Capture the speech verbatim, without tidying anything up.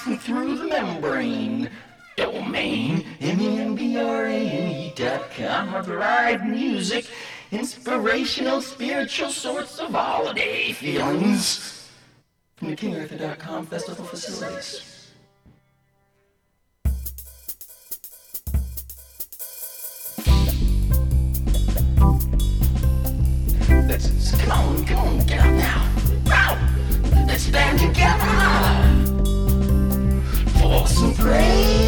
passing through the membrane. Domain, M E M B R A N E dot com of live music, inspirational, spiritual sorts of holiday feelings from the King Arthur dot com festival facilities. Let's, come on, come on, get up now. Wow! Let's stand together for some praise.